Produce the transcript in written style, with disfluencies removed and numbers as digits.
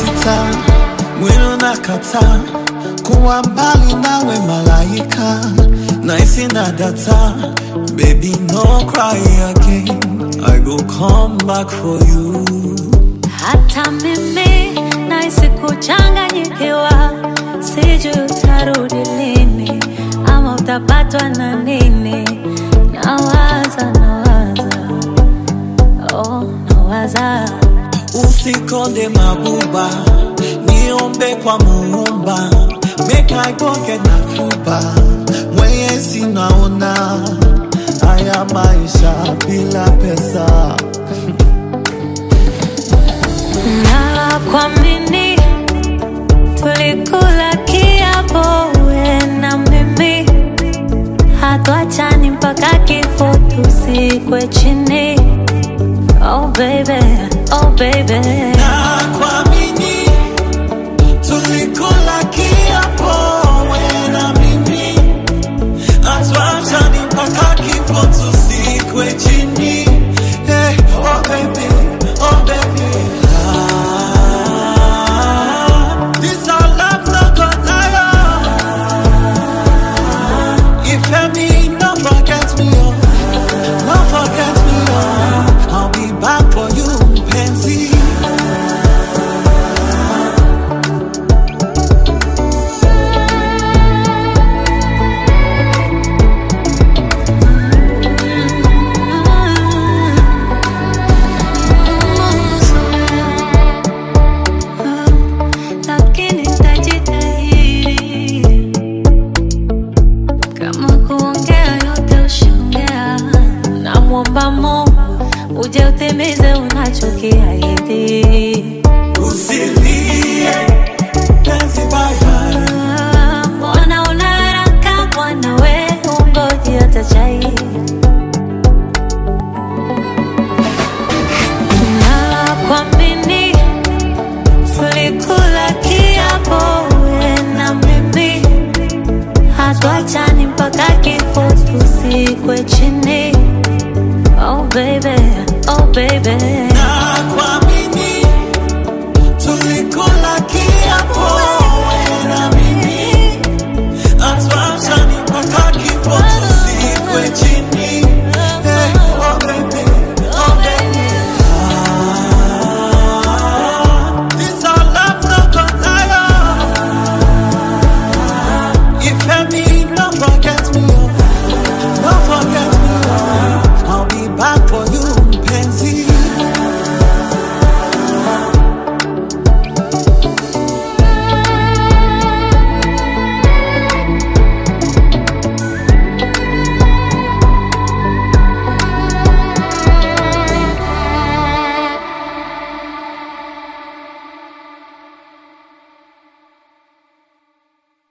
sita, mwili unakataa kuwa mbali nawe malaika. Nice na data, baby no cry again, I go come back for you. Hata mimi nahisi kuchanganyikiwa, sijui utarudi lini ama utapatwa na nini. Nawaza, oh nawaza. Usikonde mabuba, niombe kwa Muumba, make I go get na fuba. Mwenyezi naona haya maisha bila pesa. Na kuamini tulikula kiapo we na mimi, hatuachani mpaka kifo tusikwe chini. Oh baby, oh baby. Na kuamini tulikula kiapo we na mimi, hatuachani mpaka kifo tusikwe chini. Hey, oh baby, oh baby. This our love no go tire. If me, no forget me, oh, no forget me, oh. I'll be back for you, Pansy. Lakini tajitahidi, kama kuongea yote ushaongea. Namwomba Mungu uje utimize unachokiahidi.